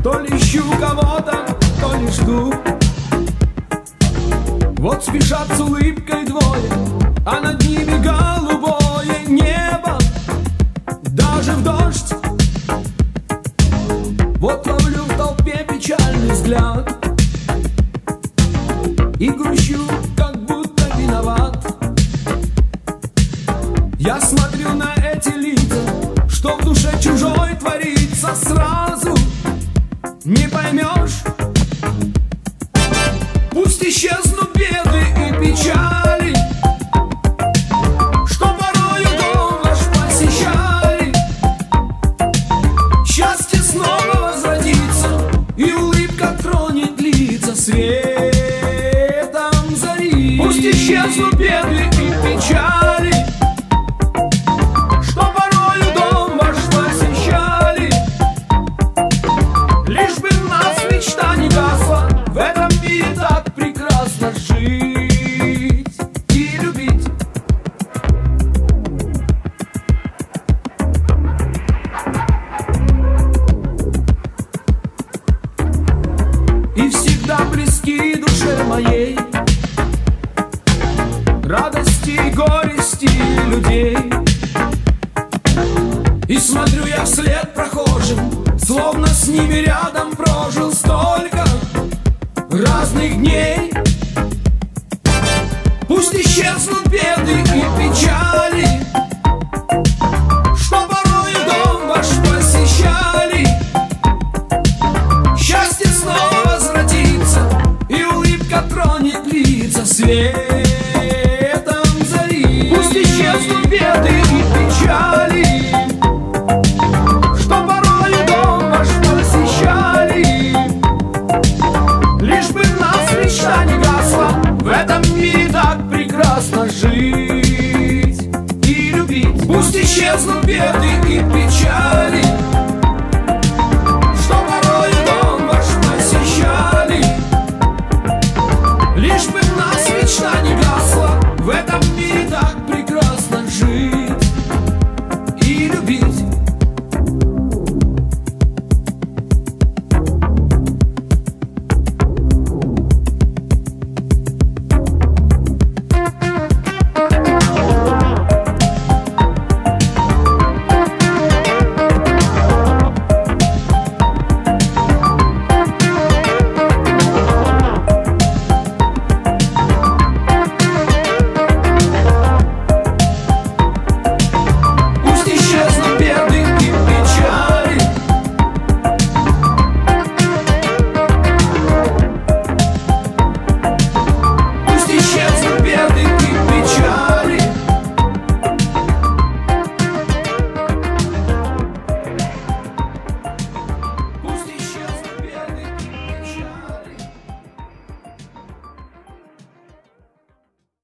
То ли ищу кого-то, то ли жду. Вот спешат с улыбкой двое, а над ними голубое небо, даже в дождь. Вот ловлю в толпе печальный взгляд и грущу, как будто виноват. Я смотрю на эти лица, что в душе чужой творится, сразу не поймешь. Пусть исчезнут беды и печали, что порою дом ваш посещали. Счастье снова возродится, и улыбка тронет лица светом зари. Пусть исчезнут беды и печали, что порою дом ваш посещали. Лишь бы в нас мечта не гасла, в этом мире так прекрасно жить и любить. И всегда близки душе моей радости и горести людей. И смотрю я вслед прохожим, словно с ними рядом прожил столько разных дней. Пусть исчезнут беды и печали, что порою дом ваш посещали. Счастье снова возвратится, и улыбка тронет лица светом